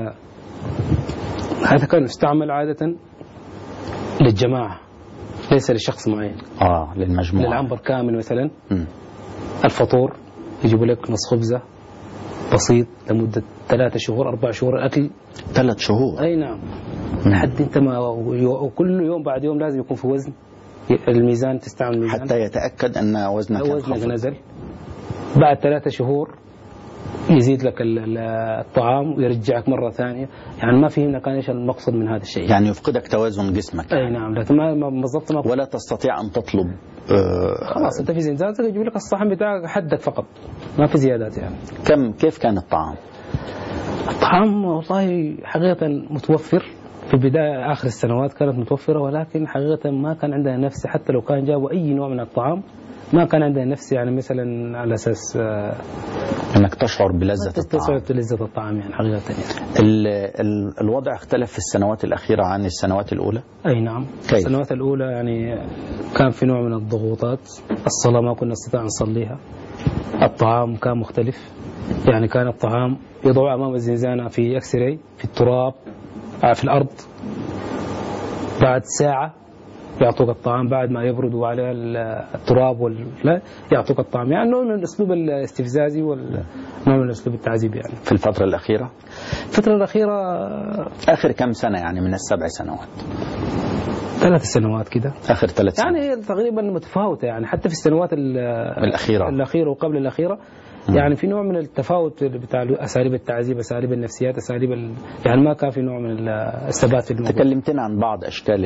هذا كان يستعمل عادة للجماعة ليس لشخص معين.
آه للمجموعة.
للعنبر كامل مثلا. م. الفطور يجيبوا لك نص خبزة بسيط لمدة ثلاثة شهور أربع شهور أكل.
ثلاث شهور.
أي نعم. لحد انت ما وكل يوم بعد يوم لازم يكون في وزن الميزان تستعمل الميزان
حتى يتأكد أن وزنك
وزنك نزل. بعد ثلاثة شهور يزيد لك الطعام ويرجعك مرة ثانية. يعني ما فهمنا كان إيش المقصد من هذا الشيء.
يعني يفقدك توازن جسمك.
أي نعم لكن ما بالضبط ما
ولا تستطيع أن تطلب.
آه خلاص أنت في زنزانتك يجيب لك الصحن بتاعك حدك فقط ما في زيادات يعني.
كم كيف كان الطعام؟
الطعام والله حقيقة متوفر في البداية آخر السنوات كانت متوفرة، ولكن حقيقة ما كان عندنا نفس حتى لو كان جابوا أي نوع من الطعام ما كان عندنا نفس يعني مثلا على أساس
أنك تشعر بلذة الطعام.
تشعر بلذة الطعام يعني حقيقة يعني.
ال ال الوضع اختلف في السنوات الأخيرة عن السنوات الأولى؟
أي نعم.
كيف؟
السنوات الأولى يعني كان في نوع من الضغوطات، الصلاة ما كنا نستطيع أن نصليها، الطعام كان مختلف يعني كان الطعام يضع أمام الزنزانة في أكسري في التراب في الأرض، بعد ساعة يعطوك الطعام بعد ما يبردوا على التراب ولا يعطوك الطعام. يعني نوع من الأسلوب الاستفزازي ونوع من الأسلوب التعذيب يعني.
في الفترة الأخيرة؟
الفترة الأخيرة
آخر كم سنة يعني من السبع سنوات؟
ثلاث سنوات كده.
آخر ثلاث سنوات
يعني تقريبا متفاوتة يعني حتى في السنوات
الأخيرة
الأخيرة وقبل الأخيرة. يعني في نوع من التفاوت بتاع أساليب التعذيب أساليب النفسيات أساليب ال... يعني ما كان في نوع من الثبات في الموضوع.
تكلمتنا عن بعض أشكال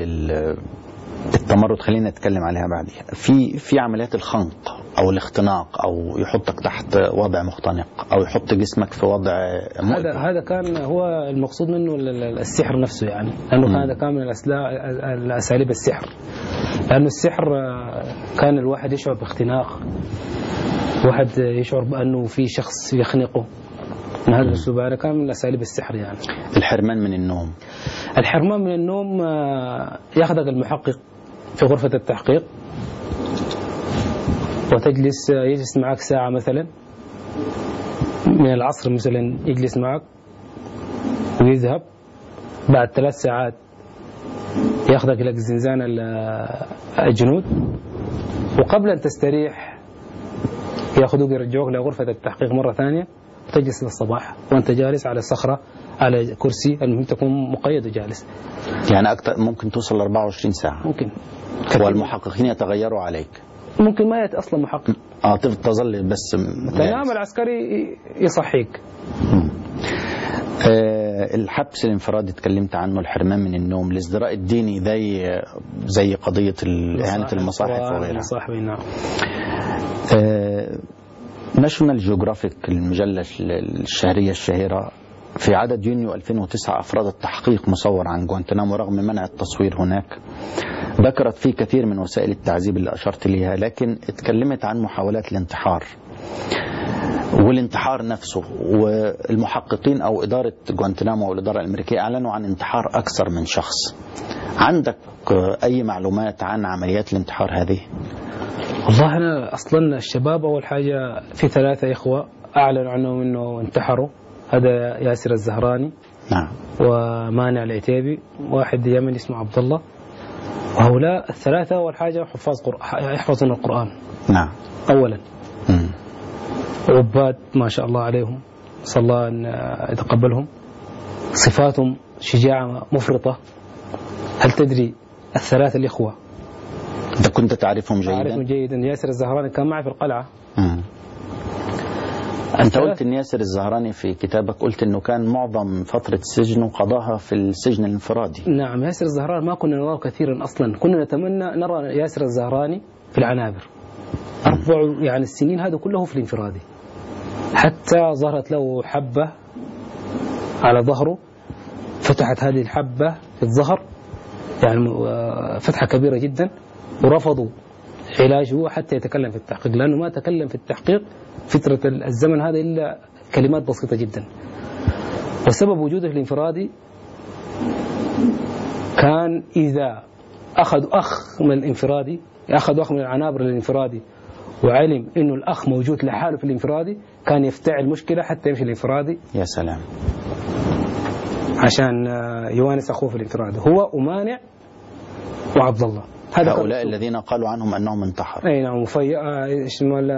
التمرد خلينا نتكلم عليها بعدها. في في عمليات الخنق أو الاختناق أو يحطك تحت وضع مختنق أو يحط جسمك في وضع
هذا هذا كان هو المقصود منه السحر نفسه يعني لأنه هذا كان من الأساليب السحر، لأنه السحر كان الواحد يشعر باختناق، واحد يشعر بأنه في شخص يخنقه هذا الأسلوب هذا كان من أساليب السحر يعني.
الحرمان من النوم.
الحرمان من النوم ياخذك المحقق في غرفة التحقيق وتجلس، يجلس معك ساعة مثلا من العصر مثلا، يجلس معك ويذهب. بعد ثلاث ساعات ياخذك إلى زنزانة الجنود، وقبل أن تستريح ياخذوك يرجعوك لغرفة التحقيق مرة ثانية، وتجلس للصباح وأنت جالس على صخرة على كرسي، المهم تكون مقيد وجالس.
يعني أكثر ممكن توصل ل أربعة وعشرين ساعة.
ممكن.
والمحققين يتغيروا عليك.
ممكن ما يأتي أصلا محقق.
اه تظل بس
تنام العسكري يصحيك.
آه الحبس الانفرادي تكلمت عنه، الحرمان من النوم، الازدراء الديني زي زي قضية إهانة المصاحف وغيرها.
المصاحف نعم.
آه ناشونال جيوغرافيك المجلة الشهرية الشهيرة في عدد يونيو ألفين وتسعة أفردت تحقيق مصور عن غوانتنامو رغم منع التصوير هناك. ذكرت فيه كثير من وسائل التعذيب اللي أشرت ليها، لكن اتكلمت عن محاولات الانتحار والانتحار نفسه. والمحققين أو إدارة غوانتنامو والإدارة الأمريكية أعلنوا عن انتحار أكثر من شخص. عندك أي معلومات عن عمليات الانتحار هذه؟
والله أنا أصلا الشباب أول حاجة في ثلاثة إخوة أعلنوا عنهم أنه انتحروا. هذا ياسر الزهراني
نعم،
ومانع العتيبي، واحد يمني اسمه عبد الله. وهؤلاء الثلاثة أول حاجة حفاظ قرآن، يحفظون القرآن.
نعم.
أولا.
مم.
عباد ما شاء الله عليهم، صلى الله أن يتقبلهم. صفاتهم شجاعة مفرطة. هل تدري الثلاثة الإخوة
أنت كنت تعرفهم جيدا؟
أعرفهم جيدا. ياسر الزهراني كان معي في القلعة.
مم. أنت قلت أن ياسر الزهراني في كتابك قلت أنه كان معظم فترة سجنه قضاها في السجن الانفرادي.
نعم، ياسر الزهراني ما كنا نراه كثيرا أصلا، كنا نتمنى نرى ياسر الزهراني في العنابر. أربع يعني السنين هذا كله في الانفرادي، حتى ظهرت له حبة على ظهره، فتحت هذه الحبة في الظهر يعني فتحة كبيرة جدا، ورفضوا علاجه حتى يتكلم في التحقيق، لأنه ما تكلم في التحقيق فترة الزمن هذا إلا كلمات بسيطة جدا. وسبب وجوده في الانفرادي كان إذا أخذ أخ من الانفرادي، أخذ أخ من العنابر الانفرادي وعلم إنه الأخ موجود لحاله في الانفرادي، كان يفتعل مشكلة حتى يمشي الانفرادي.
يا سلام.
عشان يوانس أخوه في الانفرادي، هو ومانع وعبد الله.
هؤلاء الذين قالوا عنهم أنهم انتحروا.
أي نعم. وفي اسمه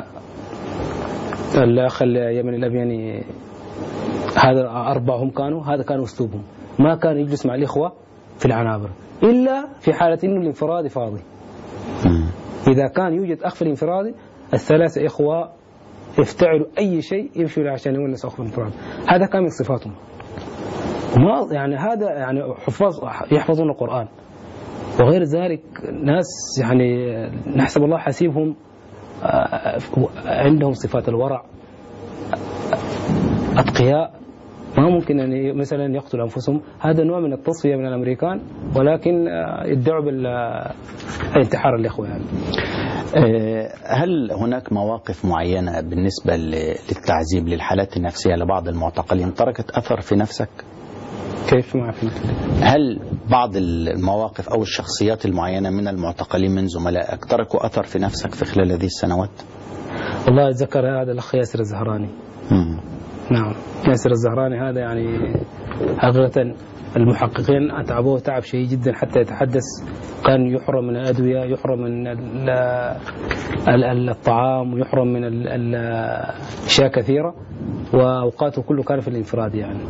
الأخ اليمني الأبياني، هذا أربعهم كانوا، هذا كانوا أسلوبهم. ما كان يجلس مع الإخوة في العنابر إلا في حالة إنه الانفرادي فاضي.
م. إذا
كان يوجد أخ في الانفرادي الثلاثة إخوة يفتعلوا أي شيء يمشوا له عشان يونس أخ في الانفرادي. هذا كان من صفاتهم. ما يعني هذا يعني حفاظ يحفظون القرآن وغير ذلك، ناس يعني نحسب الله حسيبهم عندهم صفات الورع، أتقياء، ما ممكن أن مثلا يقتلوا أنفسهم. هذا نوع من التصفية من الأمريكان، ولكن يدعوا بالانتحار الإخوة يعني.
هل هناك مواقف معينة بالنسبة للتعذيب للحالات النفسية لبعض المعتقلين تركت أثر في نفسك؟
كيف ما فهمت؟
هل بعض المواقف أو الشخصيات المعينة من المعتقلين من زملائك تركوا أثر في نفسك في خلال هذه السنوات؟
والله ذكر هذا الأخ ياسر الزهراني.
مم.
نعم، ياسر الزهراني هذا يعني حقيقة المحققين أتعبوه تعب شيء جدا حتى يتحدث. كان يحرم من الأدوية، يحرم من الطعام، ويحرم من أشياء كثيرة، وأوقاته كله كان في الانفراد يعني.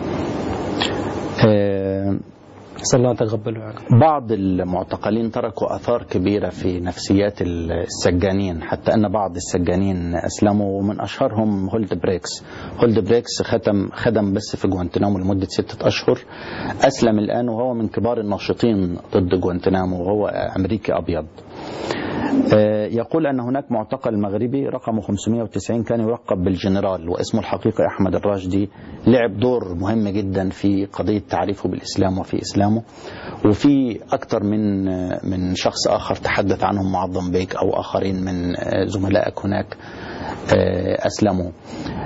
صلى الله تقبله يعني.
بعض المعتقلين تركوا أثار كبيرة في نفسيات السجانين، حتى أن بعض السجانين أسلموا، ومن أشهرهم هولد بريكس. هولد بريكس ختم خدم بس في غوانتنامو لمدة ستة أشهر، أسلم الآن وهو من كبار الناشطين ضد غوانتنامو، وهو أمريكي أبيض. يقول أن هناك معتقل مغربي رقمه خمسمائة وتسعين كان يلقب بالجنرال واسمه الحقيقي أحمد الراشدي، لعب دور مهم جدا في قضية تعريفه بالإسلام وفي إسلامه. وفي أكثر من من شخص آخر تحدث عنهم معظم بيك أو آخرين من زملائك هناك أسلموا.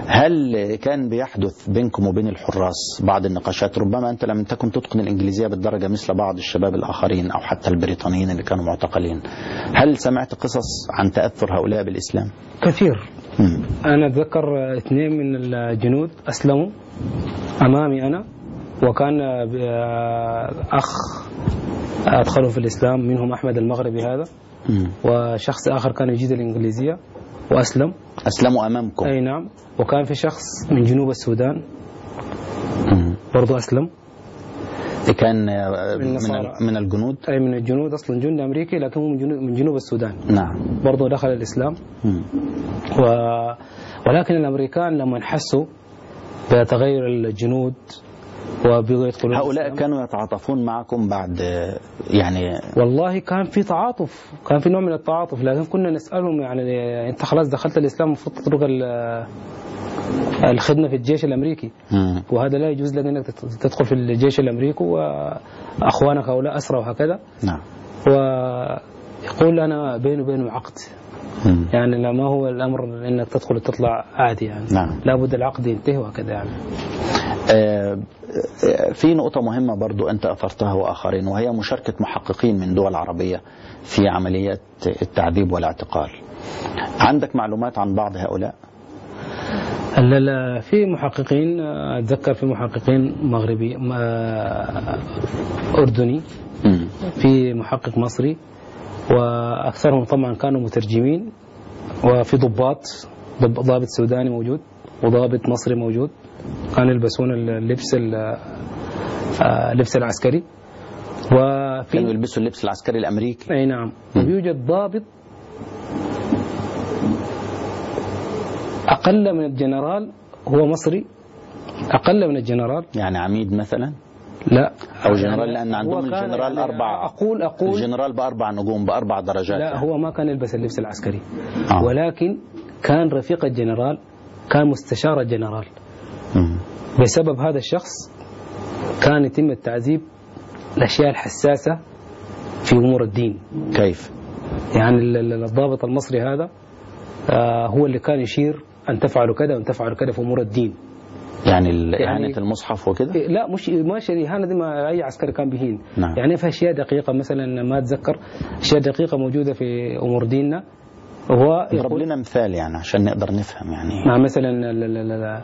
هل كان بيحدث بينكم وبين الحراس بعض النقاشات؟ ربما أنت لم تكن تتقن الإنجليزية بالدرجة مثل بعض الشباب الآخرين أو حتى البريطانيين اللي كانوا معتقلين. هل سمعت قصص عن تأثر هؤلاء بالإسلام؟
كثير. م. أنا أتذكر اثنين من الجنود أسلموا أمامي أنا، وكان أخ أدخلوا في الإسلام منهم أحمد المغربي هذا، م. وشخص آخر كان يجيد الإنجليزية وأسلم.
أسلموا أمامكم؟
أي نعم. وكان في شخص من جنوب السودان برضو أسلم.
كان من, من الجنود؟
أي من الجنود، أصلا جندي أمريكي لكن هو من جنوب, من جنوب السودان.
نعم.
برضو دخل الإسلام. و... ولكن الأمريكان لما حسوا بتغير الجنود وبيقوا يدخلون
هؤلاء الإسلام، كانوا يتعاطفون معكم بعد يعني؟
والله كان في تعاطف، كان في نوع من التعاطف، لكن كنا نسألهم يعني أنت خلاص دخلت الإسلام المفروض تترك الخدمة في الجيش الأمريكي، م. وهذا لا يجوز لك أنك تدخل في الجيش الأمريكي وأخوانك هؤلاء أسرى وهكذا.
نعم.
ويقول أنا بيني وبينه عقد، م. يعني لا ما هو الأمر أنك تدخل وتطلع عادي يعني.
نعم.
لابد العقد ينتهي وهكذا يعني.
آه في نقطة مهمة برضو أنت أثرتها وآخرين، وهي مشاركة محققين من دول عربية في عمليات التعذيب والاعتقال. عندك معلومات عن بعض هؤلاء؟
لا لا، في محققين، أتذكر في محققين مغربي أردني، في محقق مصري، وأكثرهم طبعا كانوا مترجمين، وفي ضباط، ضابط سوداني موجود وضابط مصري موجود، كانوا يلبسون اللبس اللبس العسكري، وفي
كانوا يلبسوا اللبس العسكري الأمريكي.
أي نعم. ويوجد ضابط أقل من الجنرال، هو مصري، أقل من الجنرال،
يعني عميد مثلا؟
لا،
أو جنرال، لأن عندهم الجنرال
يعني
أربع،
أقول أقول
الجنرال بأربع نجوم بأربع درجات.
لا
يعني.
هو ما كان يلبس اللبس العسكري،
آه.
ولكن كان رفيق الجنرال، كان مستشار الجنرال. م. بسبب هذا الشخص كان يتم التعذيب الأشياء الحساسة في أمور الدين.
كيف؟
يعني الضابط المصري هذا هو اللي كان يشير أن تفعلوا كذا وأن تفعلوا كذا في أمور الدين.
يعني إهانة يعني المصحف وكذا؟
لا، مش ماشي الإهانة دي، ما أي عسكري كان بيهين.
نعم.
يعني في أشياء دقيقة مثلا ما أتذكر، أشياء دقيقة موجودة في أمور ديننا. هو
يضرب لنا مثال يعني عشان نقدر نفهم يعني.
مع مثلا لا لا لا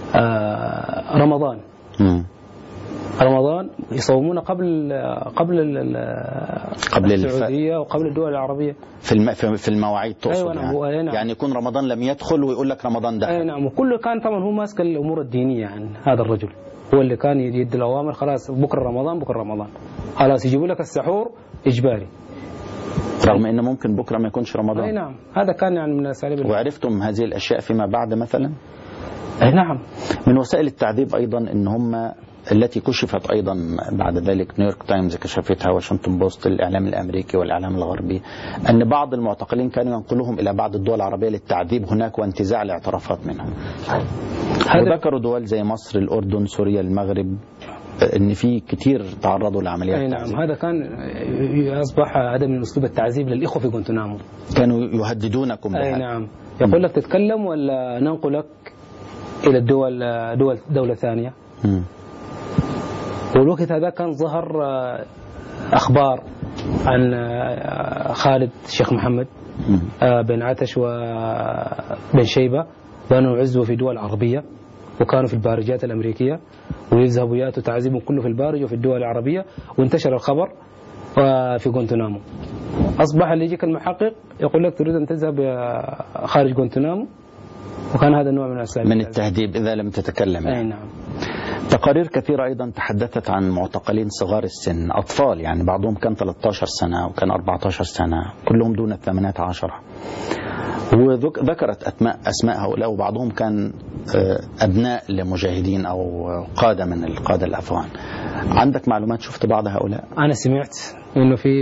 آه رمضان. م. رمضان يصومون قبل قبل
قبل
السعودية
الف...
وقبل الدول العربية
في الم... في المواعيد تقصد؟
أيوة
يعني.
نعم.
يعني يكون رمضان لم يدخل ويقول لك رمضان دخل.
أي نعم. وكله كان طبعا هو ماسك الأمور الدينية، يعني هذا الرجل هو اللي كان يدي الأوامر، خلاص بكرة رمضان بكرة رمضان خلاص يجيبوا لك السحور إجباري،
رغم إن ممكن بكرة ما يكونش رمضان.
أي نعم. هذا كان يعني من الأساليب.
وعرفتم هذه الأشياء فيما بعد مثلا؟
أي نعم.
من وسائل التعذيب أيضا إن هم التي كشفت أيضا بعد ذلك، نيويورك تايمز كشفتها، واشنطن بوست، الإعلام الأمريكي والإعلام الغربي، أن بعض المعتقلين كانوا ينقلوهم إلى بعض الدول العربية للتعذيب هناك وانتزاع الاعترافات منهم. وذكروا دول زي مصر، الأردن، سوريا، المغرب، ان في كتير تعرضوا لعمليات
أي
تعذيب.
نعم. هذا كان اصبح هذا من اسلوب التعذيب للاخوه في غوانتنامو.
كانوا يهددونكم بهذا.
اي نعم. يقول لك تتكلم ولا ننقلك الى الدول دول دوله ثانيه. م. والوقت هذا كان ظهر اخبار عن خالد الشيخ محمد م. بن عتش وبن شيبه بانوا عزوا في دول عربيه، وكانوا في البارجات الأمريكية، ويذهبوا يأتوا تعذيبهم كله في البارج وفي الدول العربية، وانتشر الخبر في غوانتنامو. أصبح اللي يجيك المحقق يقول لك تريد أن تذهب خارج غوانتنامو، وكان هذا النوع من الأساليب
من التهديد إذا لم تتكلم.
أي نعم.
تقارير كثيرة أيضا تحدثت عن معتقلين صغار السن، أطفال يعني، بعضهم كان ثلاثة عشر سنة وكان أربعة عشر سنة، كلهم دون الثمانية عشر. وذكرت أسماء هؤلاء، وبعضهم كان أبناء لمجاهدين أو قادة من القادة الأفغان. عندك معلومات؟ شفت بعض هؤلاء؟
أنا سمعت إنه في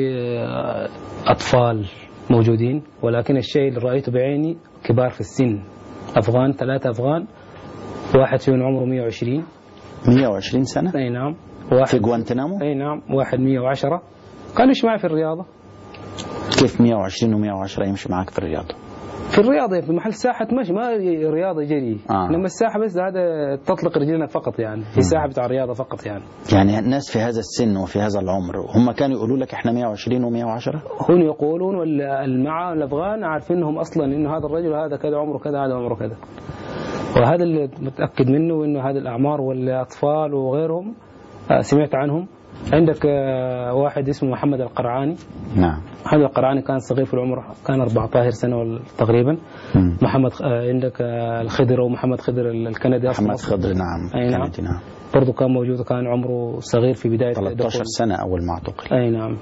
أطفال موجودين، ولكن الشيء اللي رأيته بعيني كبار في السن، أفغان، ثلاثة أفغان، واحد فيهم عمره مئة وعشرين
مئة وعشرين سنة.
أي نعم. واحد
في غوانتنامو.
أي نعم. واحد مئة وعشرة كان يمشي معي في الرياضة.
كيف مئة وعشرين و110 يمشي معك في الرياضة؟
في الرياضة في محل ساحة ماشي، ما رياضة جري
آه.
لما الساحة بس هذا تطلق رجلنا فقط يعني، في ساحة بتاع الرياضة فقط يعني.
يعني الناس في هذا السن وفي هذا العمر هم كانوا يقولوا لك احنا مئة وعشرين ومئة وعشرة؟
هم يقولون والمع الأفغان عارفين انهم اصلا انه هذا الرجل هذا كذا عمره كذا هذا عمره كذا، وهذا اللي متأكد منه انه هذه الأعمار والأطفال وغيرهم سمعت عنهم. عندك واحد اسمه محمد القرعاني.
نعم.
محمد القرعاني كان صغير في العمر، كان أربعة عشر سنة تقريبا. م. محمد عندك الخضر ومحمد خضر الكندي.
محمد خضر نعم.
أي نعم. نعم. برضو كان موجود، كان عمره صغير في بداية
ثلاثة عشر سنة أول ما اعتقل.
أي نعم.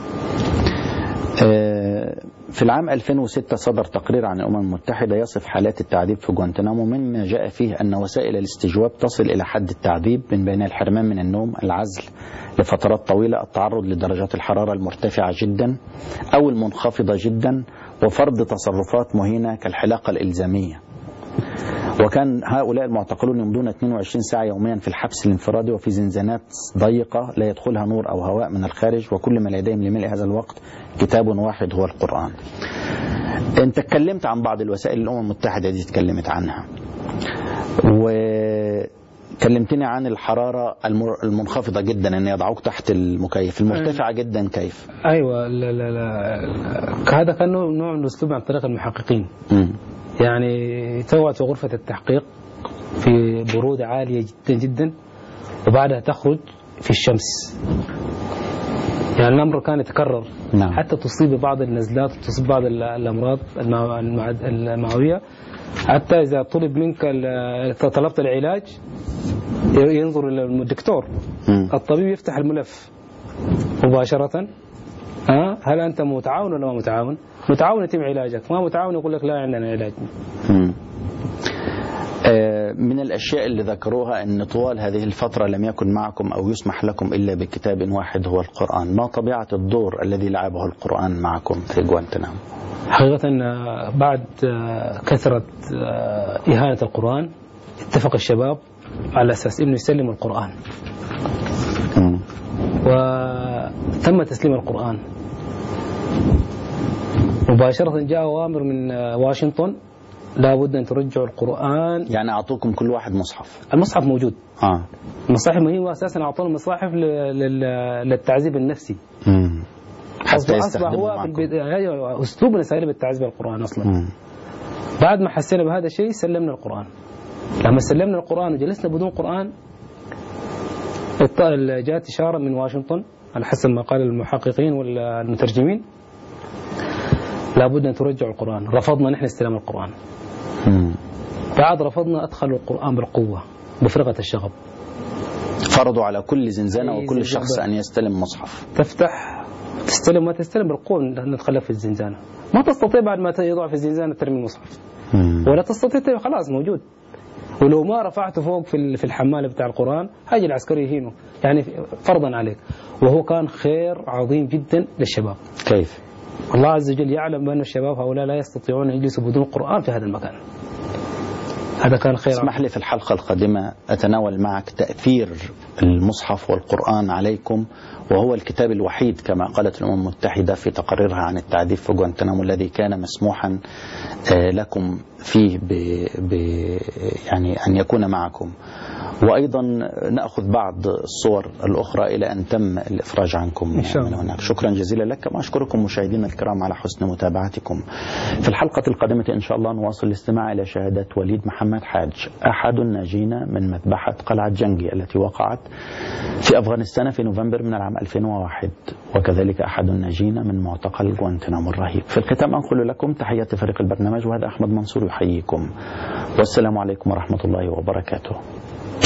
في العام ألفين وستة صدر تقرير عن الأمم المتحدة يصف حالات التعذيب في غوانتنامو، مما جاء فيه أن وسائل الاستجواب تصل إلى حد التعذيب، من بين الحرمان من النوم، العزل لفترات طويلة، التعرض لدرجات الحرارة المرتفعة جدا أو المنخفضة جدا، وفرض تصرفات مهينة كالحلاقة الإلزامية. وكان هؤلاء المعتقلون يمضون اثنين وعشرين ساعة يوميا في الحبس الانفرادي وفي زنزانات ضيقة لا يدخلها نور أو هواء من الخارج، وكل ما لديهم لملء هذا الوقت كتاب واحد هو القرآن. أنت اتكلمت عن بعض الوسائل الأمم المتحدة دي تكلمت عنها، وكلمتني عن الحرارة المنخفضة جدا أن يضعوك تحت المكيف، المرتفعة جدا كيف؟
أيوة لا لا لا هذا كان نوع من الأسلوب عن طريق المحققين. م. يعني تقعد في غرفة التحقيق في برودة عالية جدا جدا، وبعدها تخرج في الشمس. يعني الأمر كان يتكرر. نعم. حتى تصيب بعض النزلات وتصيب بعض الأمراض المعوية، حتى إذا طلب منك طلبت العلاج ينظر إلى الدكتور. م. الطبيب يفتح الملف مباشرة، ها هل أنت متعاون ولا ما متعاون؟ متعاون يتم علاجك، ما متعاون يقول لك لا عندنا علاج.
من الأشياء اللي ذكروها أن طوال هذه الفترة لم يكن معكم أو يسمح لكم إلا بكتاب واحد هو القرآن. ما طبيعة الدور الذي لعبه القرآن معكم في غوانتنامو؟
حقيقة بعد كثرة إهانة القرآن اتفق الشباب على أساس أنه يسلم القرآن. م. وتم تسليم القرآن مباشرة. جاء أوامر من واشنطن لا بد أن ترجعوا القرآن.
يعني أعطوكم كل واحد مصحف؟
المصحف موجود.
آه.
المصاحف مهمة أساسا، أعطونا مصاحف للتعذيب النفسي.
مم. حتى
أصبح هو في أسلوب من أساليب التعذيب القرآن أصلا. مم. بعد ما حسينا بهذا الشيء سلمنا القرآن. لما سلمنا القرآن وجلسنا بدون قرآن، جاءت إشارة من واشنطن على حسب ما قال المحققين والمترجمين لابد أن ترجعوا القرآن. رفضنا نحن استلام القرآن. مم. بعد رفضنا أدخلوا القرآن بالقوة بفرقة الشغب.
فرضوا على كل زنزانة وكل شخص أن يستلم مصحف.
تفتح تستلم ما تستلم بالقوة ندخلها في الزنزانة. ما تستطيع بعد ما يضع في الزنزانة ترمي المصحف. مم. ولا تستطيع خلاص موجود. ولو ما رفعته فوق في في الحمالة بتاع القرآن هاجي العسكري يهينه، يعني فرضا عليك. وهو كان خير عظيم جدا للشباب.
كيف؟
الله عز وجل يعلم بأن الشباب هؤلاء لا يستطيعون أن يجلسوا بدون قرآن في هذا المكان. هذا كان خير.
اسمح لي في الحلقة القادمة أتناول معك تأثير المصحف والقرآن عليكم، وهو الكتاب الوحيد كما قالت الأمم المتحدة في تقريرها عن التعذيب في غوانتنامو الذي كان مسموحا لكم فيه ب ب يعني أن يكون معكم. وأيضا نأخذ بعض الصور الأخرى إلى أن تم الإفراج عنكم من هناك. شكرا جزيلا لك، كما أشكركم مشاهدينا الكرام على حسن متابعتكم. في الحلقة القادمة إن شاء الله نواصل الاستماع إلى شهادة وليد محمد حاج، أحد الناجين من مذبحة قلعة جنجي التي وقعت في أفغانستان في نوفمبر من العام ألفين وواحد، وكذلك أحد الناجين من معتقل غوانتنامو الرهيب. في الختام أنقل لكم تحيات فريق البرنامج، وهذا أحمد منصور يحييكم، والسلام عليكم ورحمة الله وبركاته.